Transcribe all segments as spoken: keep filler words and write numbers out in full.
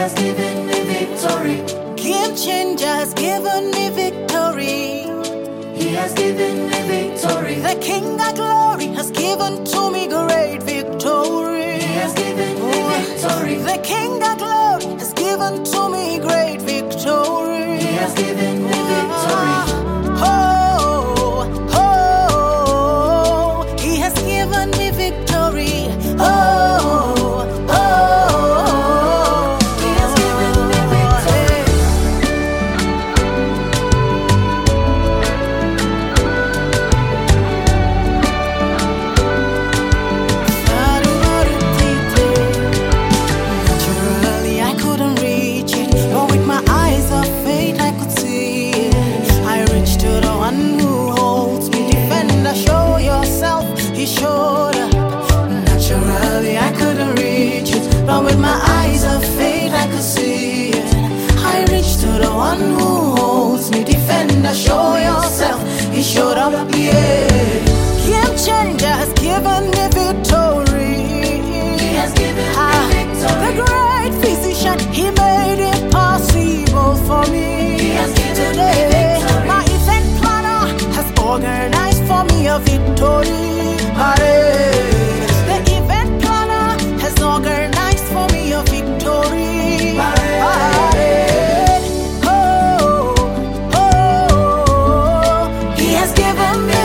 has given me victory. Game changer has given me victory. He has given me victory. The King of glory has given to me great victory. He has given me victory. The King of glory has given to me great victory. He has given me victory. Oh, oh, He has given me victory. Oh, oh, He has given me victory. Naturally, I couldn't reach it, but with my eyes of faith, I could see it. I reached to the one who holds me. Defender, show yourself. He showed up. Naturally, I couldn't reach it, but with my eyes of faith, I could see it. I reached to the one who holds me. Defender, show yourself. He showed up, yeah. Game changer has given me victory. He has given me Ah, the victory. great physician, he made it possible for me. He has given me Today, victory. my event planner has organized for me a victory. Aye. The event planner has organized for me a victory. Aye. Oh, oh, he has given me.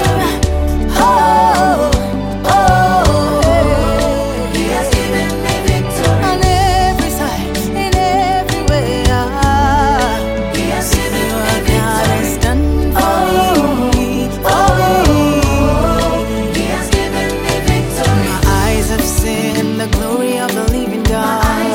Oh, oh, He has given me victory. on every side, in every way. ah. He has given me What God victory. has done for me, for me. He has given me victory. My eyes have seen the glory of the living God.